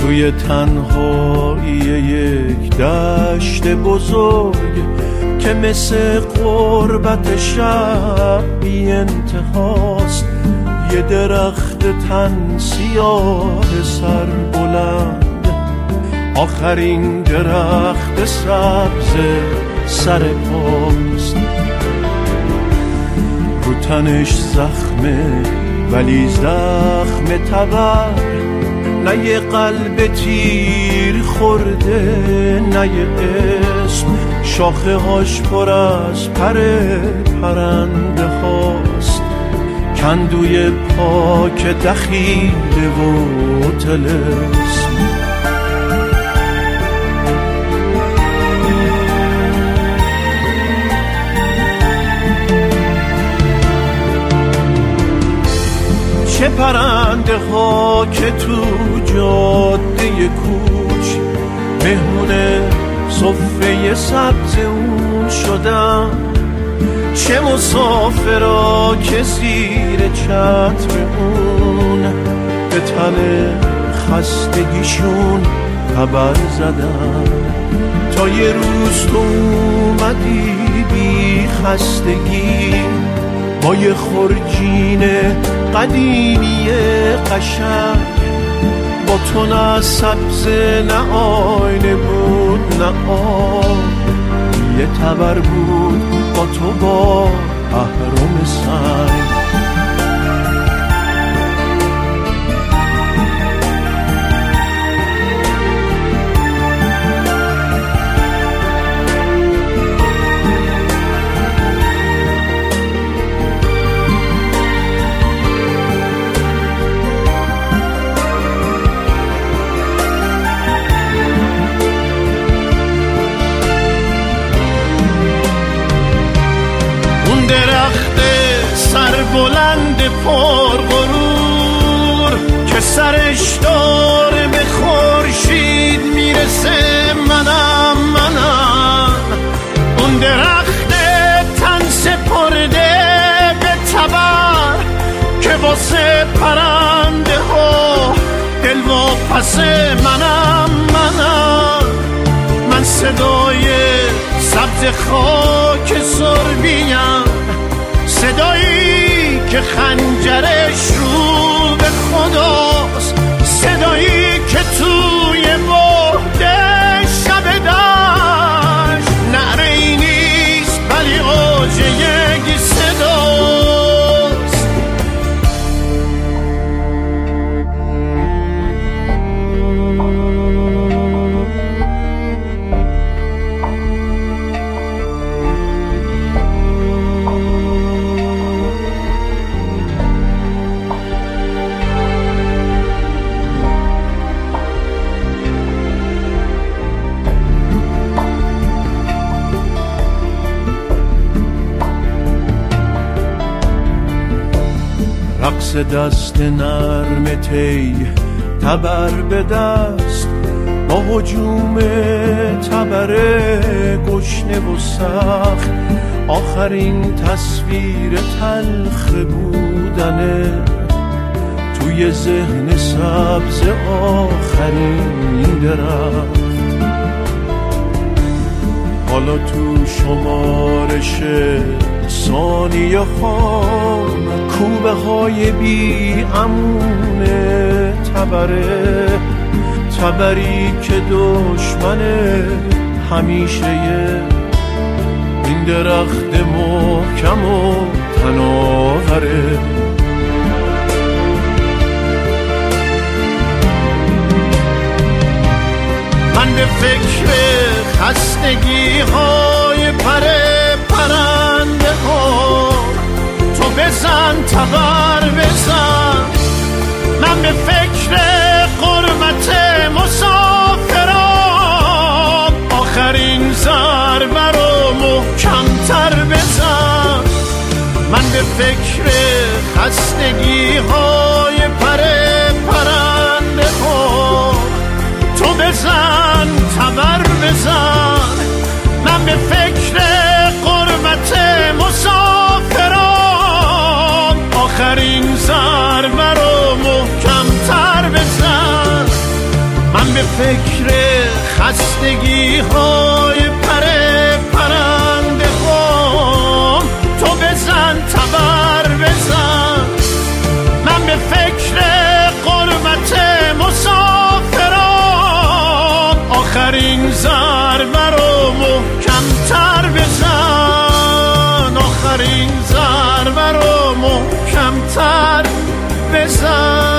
توی تنهایی یک دشت بزرگ که مثل قربت شب بی انتهاست، یه درخت تن سیاه سر بلند، آخرین درخت سبز سر پاست. رو تنش زخمه ولی زخم تبر، نه یه قلب تیر خورده نه یه اسم، شاخه هاش پر از پر پرنده هاست، کندوی پاک دخیله و طلسم. چه پرنده ها که تو جاده کوچ مهمون صفه سبز اون شدن، چه مسافرها که زیر چتر اون به تن خستگیشون خبر زدن، تا یه روز تو اومدی بی خستگی با یه خرجین قدیمی قشنگ، با تو نه سبز نه آینه بود نه آب، یه تبر بود با تو با اهرم سنگ. سر بلند پر غرور که سرش داره به خورشید میرسه، منم اون درخت تن سپرده به تبر که واسه پرنده ها دلواپس، منم من صدای سبز خاک سربیم، صدایی که خنجرش رو به خداست، صدایی که توی بعد شب دشت نعره‌ای نیست ولی اوج یک صداست. رقص دست نرم تی تبر به دست، با هجوم تبر گشنه و سخت، آخرین تصویر تلخ بودنه توی ذهن سبز آخرین درخت. حالا تو شمارش ثانیه خام کوبه های بی امونه تبره، تبری که دشمن همیشه این درخت محکم و تناوره. من به فکر خستگی های پرنده ها، تو بزن تبر بزن، من به فکر غربت مسافران، آخرین ضربه رو محکم‌تر بزن، من به فکر خستگی های پرنده ها، تو بزن تبر بزن، من به فکر غربت مسافران، آخرین ضربه رو محکم‌تر بزن، من فکر خستگی های پرنده هم. تو بزن تبر بزن، من به فکر قربت مسافران. آخرین ضربه رو محکم‌تر بزن، آخرین ضربه رو محکم‌تر بزن.